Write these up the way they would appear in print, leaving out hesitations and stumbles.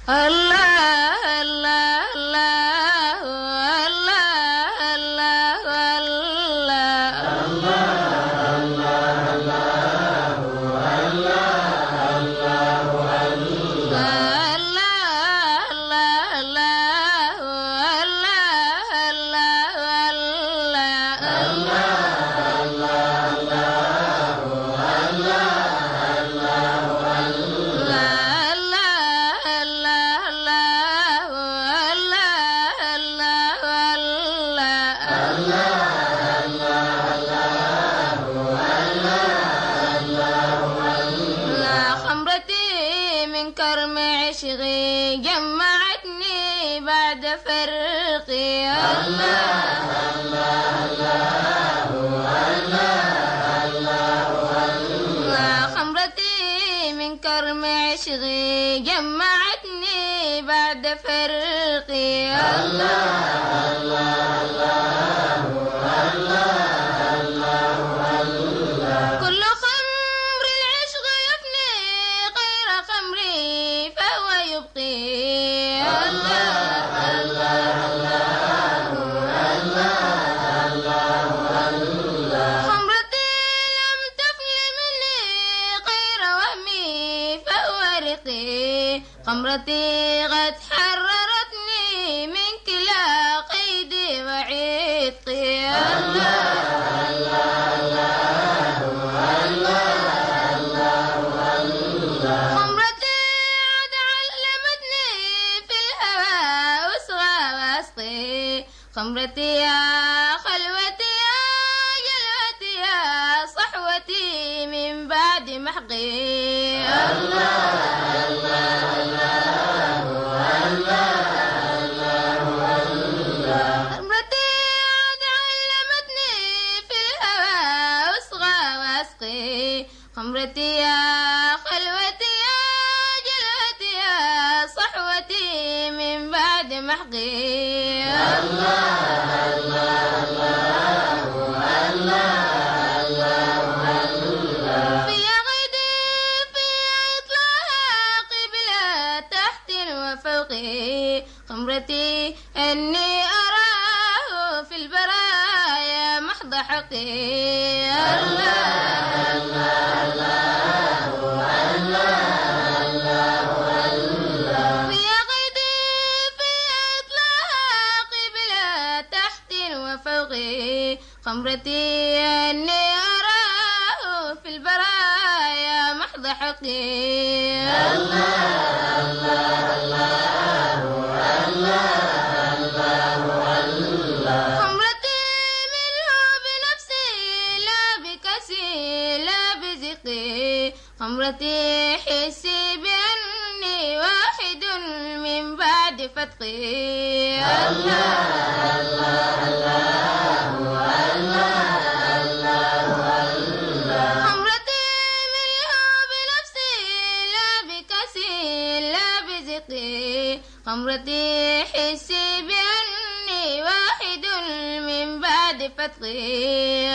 الله الله الله الله كرم عشقي جمعتني بعد فرقي. الله الله الله الله الله خمرتي من كرم عشقي جمعتني بعد فرقي. الله الله الله الله كل خمر العشق يفني غير خمري فهو يبقي. الله الله الله الله خمرتي لم تفل مني غير وهمي فهو رقي. خمرتي قد حررتني من كلا قيدي وعتقي. الله خمرتي عاد علمتني في الهوى أسغى وأسقي. خمرتي يا خلوتي يا جلوتي يا صحوتي من بعد محقي. الله الله الله الله خمرتي عاد علمتني في الهوى أسغى وأسقي. خمرتي يا خلوتي يا جلوتي يا صحوتي من بعد محقي. الله الله الله في غيدي في إطلاقي بلا تحت وفوقي. خمرتي أني أراه في البرايا محض حقي. الله في غيدي في إطلاقي بلا تحت وفوقي. خمرتي أني أراه في البرايا محض حقي. خمرتي منه بنفسي لا بكسي لا بزقي. خمرتي حسي بأني واحد من بعد فتقي. الله خمرتي منه بنفسي لا بكسي لا بزقي. خمرتي حسي بأني واحد من بعد فتقي.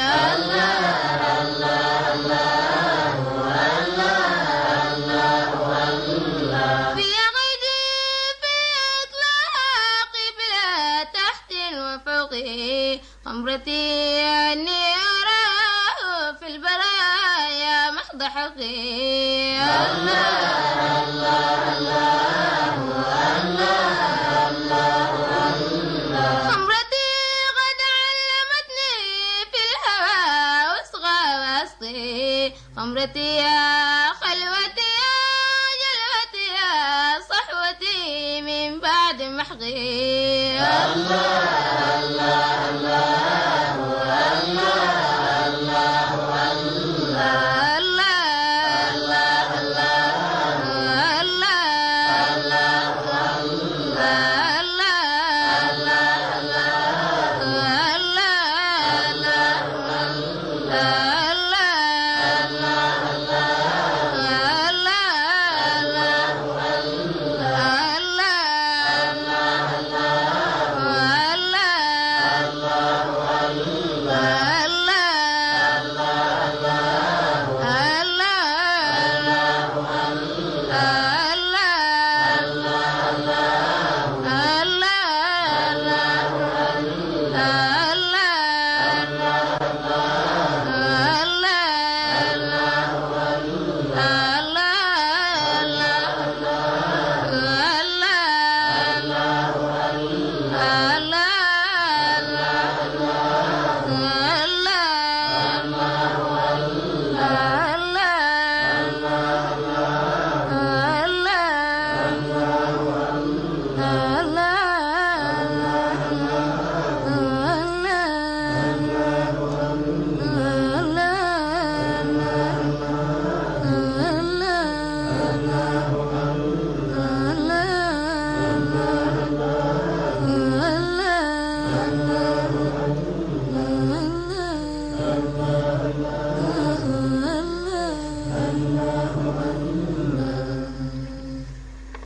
في غيدي في إطلاقي بلا تحت وفوقي. خمرتي أني أراه في البرايا محض حقي. خمرتي قد علمتني في الهوى أسغى وأسقي. خمرتي يا خلوتي يا جلوتي يا صحوتي من بعد محقي. الله